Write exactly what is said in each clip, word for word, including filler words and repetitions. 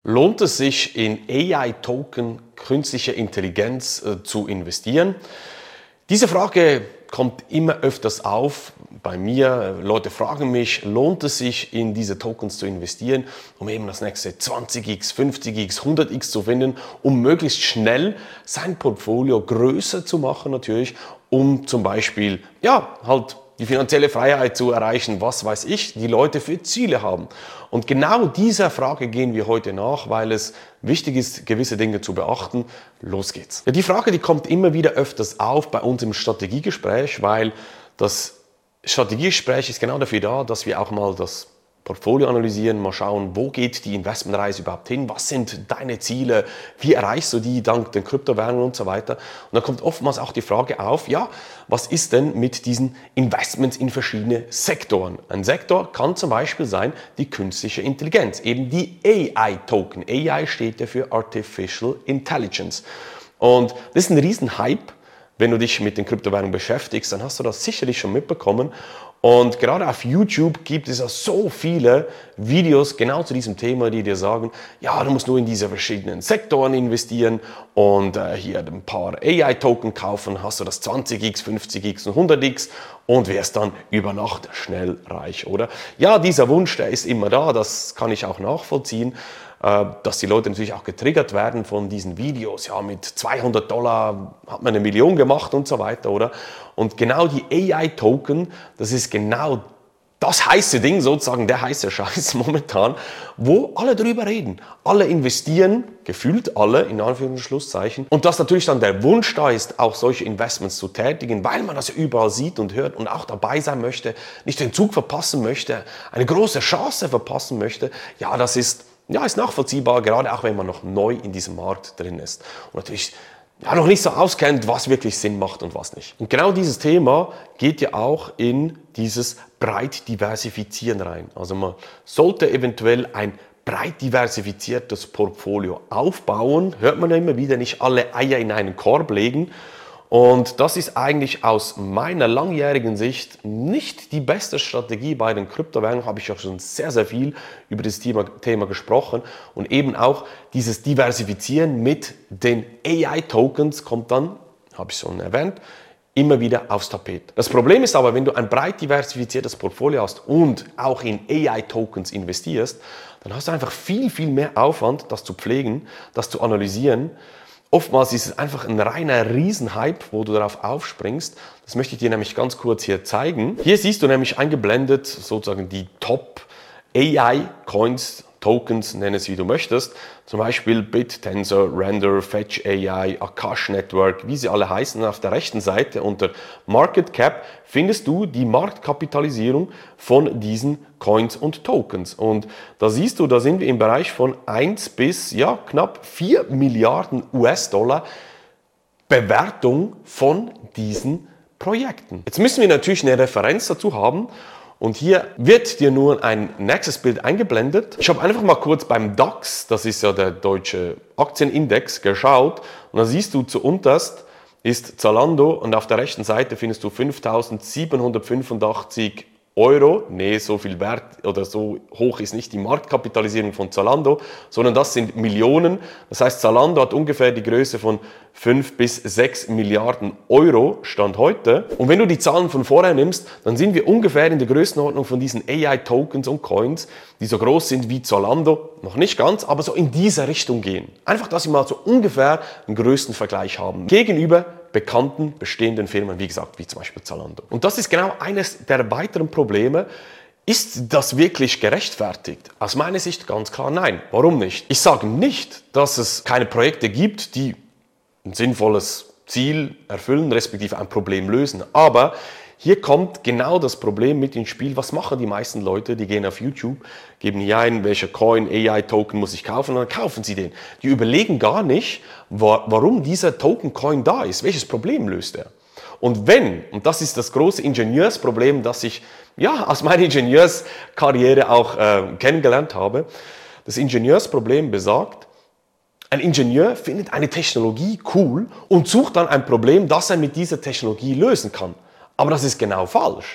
Lohnt es sich, in A I-Token, künstliche Intelligenz, äh, zu investieren? Diese Frage kommt immer öfters auf bei mir. Leute fragen mich, lohnt es sich, in diese Tokens zu investieren, um eben das nächste zwanzig x, fünfzig x, hundert x zu finden, um möglichst schnell sein Portfolio größer zu machen natürlich, um zum Beispiel, ja, halt die finanzielle Freiheit zu erreichen, was weiß ich, die Leute für Ziele haben. Und genau dieser Frage gehen wir heute nach, weil es wichtig ist, gewisse Dinge zu beachten. Los geht's. Ja, die Frage, die kommt immer wieder öfters auf bei uns im Strategiegespräch, weil das Strategiegespräch ist genau dafür da, dass wir auch mal das Portfolio analysieren, mal schauen, wo geht die Investmentreise überhaupt hin, was sind deine Ziele, wie erreichst du die dank den Kryptowährungen und so weiter. Und dann kommt oftmals auch die Frage auf, ja, was ist denn mit diesen Investments in verschiedene Sektoren? Ein Sektor kann zum Beispiel sein die künstliche Intelligenz, eben die A I-Token. A I steht ja für Artificial Intelligence. Und das ist ein Riesenhype. Wenn du dich mit den Kryptowährungen beschäftigst, dann hast du das sicherlich schon mitbekommen. Und gerade auf YouTube gibt es ja so viele Videos genau zu diesem Thema, die dir sagen, ja, du musst nur in diese verschiedenen Sektoren investieren und äh, hier ein paar A I-Token kaufen, hast du das zwanzig x, fünfzig x und hundert x und wärst dann über Nacht schnell reich, oder? Ja, dieser Wunsch, der ist immer da, das kann ich auch nachvollziehen, äh, dass die Leute natürlich auch getriggert werden von diesen Videos, ja, mit zweihundert Dollar hat man eine Million gemacht und so weiter, oder? Und genau die A I-Token, das ist genau das heiße Ding, sozusagen der heiße Scheiß momentan, wo alle drüber reden. Alle investieren, gefühlt alle, in Anführungs- und Schlusszeichen. Und dass natürlich dann der Wunsch da ist, auch solche Investments zu tätigen, weil man das ja überall sieht und hört und auch dabei sein möchte, nicht den Zug verpassen möchte, eine große Chance verpassen möchte, ja, das ist, ja, ist nachvollziehbar, gerade auch wenn man noch neu in diesem Markt drin ist. Und natürlich ja, noch nicht so auskennt, was wirklich Sinn macht und was nicht. Und genau dieses Thema geht ja auch in dieses breit diversifizieren rein. Also man sollte eventuell ein breit diversifiziertes Portfolio aufbauen. Hört man ja immer wieder, nicht alle Eier in einen Korb legen. Und das ist eigentlich aus meiner langjährigen Sicht nicht die beste Strategie. Bei den Kryptowährungen habe ich ja schon sehr, sehr viel über das Thema, Thema gesprochen. Und eben auch dieses Diversifizieren mit den A I-Tokens kommt dann, habe ich schon erwähnt, immer wieder aufs Tapet. Das Problem ist aber, wenn du ein breit diversifiziertes Portfolio hast und auch in A I-Tokens investierst, dann hast du einfach viel, viel mehr Aufwand, das zu pflegen, das zu analysieren. Oftmals ist es einfach ein reiner Riesenhype, wo du darauf aufspringst. Das möchte ich dir nämlich ganz kurz hier zeigen. Hier siehst du nämlich eingeblendet sozusagen die Top A I-Coins, Tokens, nenn es wie du möchtest. Zum Beispiel BitTensor, Render, Fetch A I, Akash Network, wie sie alle heißen. Auf der rechten Seite unter Market Cap findest du die Marktkapitalisierung von diesen Coins und Tokens. Und da siehst du, da sind wir im Bereich von eins bis ja, knapp vier Milliarden U S-Dollar Bewertung von diesen Projekten. Jetzt müssen wir natürlich eine Referenz dazu haben. Und hier wird dir nur ein nächstes Bild eingeblendet. Ich habe einfach mal kurz beim DAX, das ist ja der deutsche Aktienindex, geschaut. Und da siehst du zuunterst ist Zalando und auf der rechten Seite findest du fünftausendsiebenhundertfünfundachtzig Euro. Nee, so viel Wert oder so hoch ist nicht die Marktkapitalisierung von Zalando, sondern das sind Millionen. Das heißt, Zalando hat ungefähr die Größe von fünf bis sechs Milliarden Euro Stand heute. Und wenn du die Zahlen von vorher nimmst, dann sind wir ungefähr in der Größenordnung von diesen A I-Tokens und Coins, die so groß sind wie Zalando. Noch nicht ganz, aber so in diese Richtung gehen. Einfach, dass wir mal so ungefähr einen größten Vergleich haben. Gegenüber bekannten, bestehenden Firmen, wie gesagt, wie zum Beispiel Zalando. Und das ist genau eines der weiteren Probleme. Ist das wirklich gerechtfertigt? Aus meiner Sicht ganz klar nein. Warum nicht? Ich sage nicht, dass es keine Projekte gibt, die ein sinnvolles Ziel erfüllen, respektive ein Problem lösen. Aber hier kommt genau das Problem mit ins Spiel. Was machen die meisten Leute? Die gehen auf YouTube, geben hier ein, welcher Coin, A I-Token muss ich kaufen, und dann kaufen sie den. Die überlegen gar nicht, warum dieser Token-Coin da ist. Welches Problem löst er? Und wenn, und das ist das große Ingenieursproblem, das ich ja, aus meiner Ingenieurskarriere auch äh, kennengelernt habe, das Ingenieursproblem besagt, ein Ingenieur findet eine Technologie cool und sucht dann ein Problem, das er mit dieser Technologie lösen kann. Aber das ist genau falsch.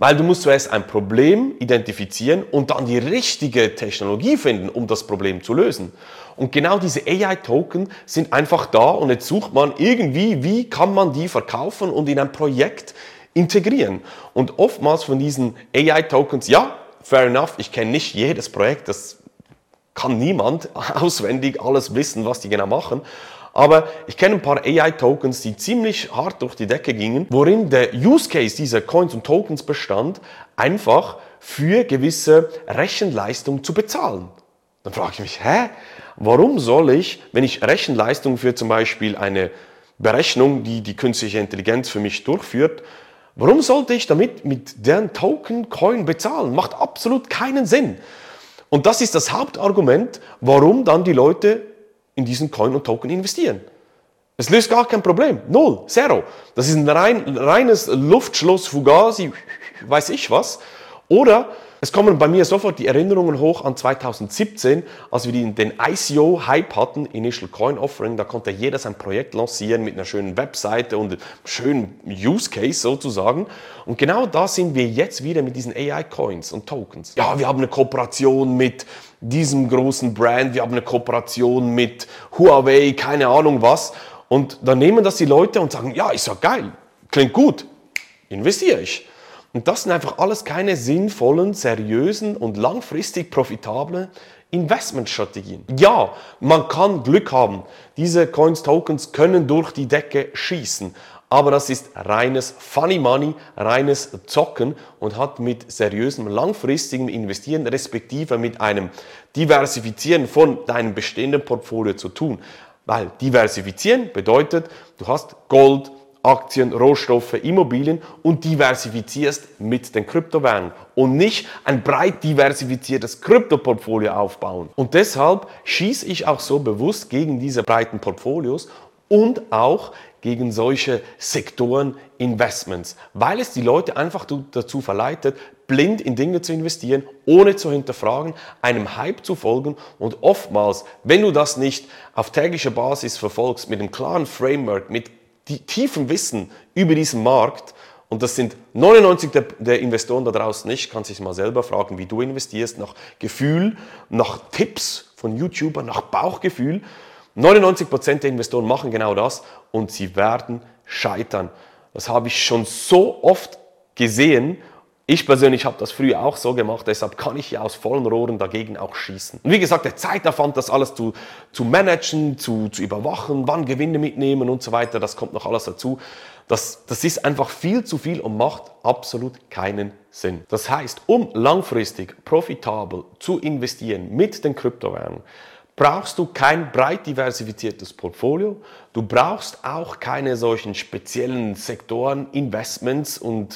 Weil du musst zuerst ein Problem identifizieren und dann die richtige Technologie finden, um das Problem zu lösen. Und genau diese A I-Token sind einfach da und jetzt sucht man irgendwie, wie kann man die verkaufen und in ein Projekt integrieren. Und oftmals von diesen A I-Tokens, ja, fair enough, ich kenne nicht jedes Projekt, das kann niemand auswendig alles wissen, was die genau machen. Aber ich kenne ein paar A I-Tokens, die ziemlich hart durch die Decke gingen, worin der Use Case dieser Coins und Tokens bestand, einfach für gewisse Rechenleistung zu bezahlen. Dann frage ich mich, hä? Warum soll ich, wenn ich Rechenleistung für zum Beispiel eine Berechnung, die die künstliche Intelligenz für mich durchführt, warum sollte ich damit mit deren Token, Coin bezahlen? Macht absolut keinen Sinn. Und das ist das Hauptargument, warum dann die Leute in diesen Coin und Token investieren. Es löst gar kein Problem. Null, zero. Das ist ein rein, reines Luftschloss, Fugazi, weiß ich was. Oder es kommen bei mir sofort die Erinnerungen hoch an zweitausendsiebzehn, als wir den I C O-Hype hatten, Initial Coin Offering. Da konnte jeder sein Projekt lancieren mit einer schönen Webseite und einem schönen Use Case sozusagen. Und genau da sind wir jetzt wieder mit diesen A I-Coins und Tokens. Ja, wir haben eine Kooperation mit diesem großen Brand, wir haben eine Kooperation mit Huawei, keine Ahnung was. Und dann nehmen das die Leute und sagen, ja, ist ja geil, klingt gut, investiere ich. Und das sind einfach alles keine sinnvollen, seriösen und langfristig profitable Investmentstrategien. Ja, man kann Glück haben. Diese Coins, Tokens können durch die Decke schießen. Aber das ist reines Funny Money, reines Zocken und hat mit seriösem, langfristigem Investieren, respektive mit einem Diversifizieren von deinem bestehenden Portfolio zu tun. Weil diversifizieren bedeutet, du hast Gold, Aktien, Rohstoffe, Immobilien und diversifizierst mit den Kryptowährungen und nicht ein breit diversifiziertes Kryptoportfolio aufbauen. Und deshalb schieße ich auch so bewusst gegen diese breiten Portfolios und auch gegen solche Sektoren-Investments, weil es die Leute einfach dazu verleitet, blind in Dinge zu investieren, ohne zu hinterfragen, einem Hype zu folgen und oftmals, wenn du das nicht auf täglicher Basis verfolgst, mit einem klaren Framework, mit die tiefen Wissen über diesen Markt, und das sind neunundneunzig der, der Investoren da draußen nicht, kannst dich mal selber fragen, wie du investierst, nach Gefühl, nach Tipps von YouTubern, nach Bauchgefühl. neunundneunzig Prozent der Investoren machen genau das und sie werden scheitern. Das habe ich schon so oft gesehen. Ich persönlich habe das früher auch so gemacht, deshalb kann ich hier aus vollen Rohren dagegen auch schießen. Und wie gesagt, der Zeitaufwand, das alles zu, zu managen, zu, zu überwachen, wann Gewinne mitnehmen und so weiter, das kommt noch alles dazu. Das, das ist einfach viel zu viel und macht absolut keinen Sinn. Das heißt, um langfristig profitabel zu investieren mit den Kryptowährungen, brauchst du kein breit diversifiziertes Portfolio. Du brauchst auch keine solchen speziellen Sektoren, Investments und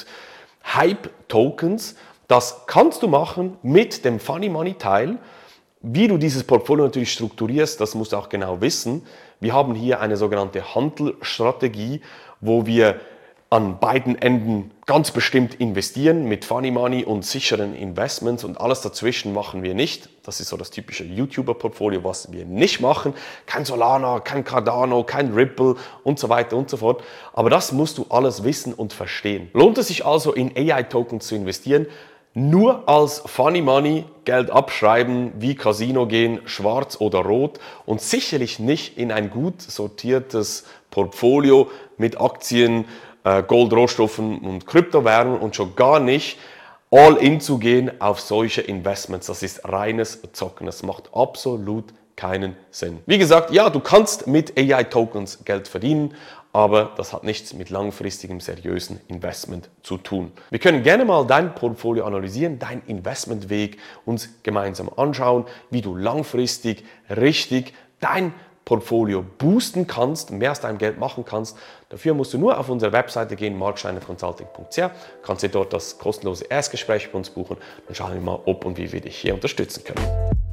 Hype-Tokens. Das kannst du machen mit dem Funny Money-Teil. Wie du dieses Portfolio natürlich strukturierst, das musst du auch genau wissen. Wir haben hier eine sogenannte Handelstrategie, wo wir an beiden Enden ganz bestimmt investieren mit Funny Money und sicheren Investments und alles dazwischen machen wir nicht. Das ist so das typische YouTuber-Portfolio, was wir nicht machen. Kein Solana, kein Cardano, kein Ripple und so weiter und so fort. Aber das musst du alles wissen und verstehen. Lohnt es sich also in A I-Tokens zu investieren? Nur als Funny Money Geld abschreiben, wie Casino gehen, schwarz oder rot und sicherlich nicht in ein gut sortiertes Portfolio mit Aktien, Gold, Rohstoffen und Kryptowährungen und schon gar nicht all in zu gehen auf solche Investments. Das ist reines Zocken. Das macht absolut keinen Sinn. Wie gesagt, ja, du kannst mit A I-Tokens Geld verdienen, aber das hat nichts mit langfristigem, seriösen Investment zu tun. Wir können gerne mal dein Portfolio analysieren, deinen Investmentweg uns gemeinsam anschauen, wie du langfristig richtig dein Portfolio boosten kannst, mehr aus deinem Geld machen kannst. Dafür musst du nur auf unsere Webseite gehen, mark steiner consulting punkt c h, kannst dir dort das kostenlose Erstgespräch bei uns buchen. Dann schauen wir mal, ob und wie wir dich hier unterstützen können.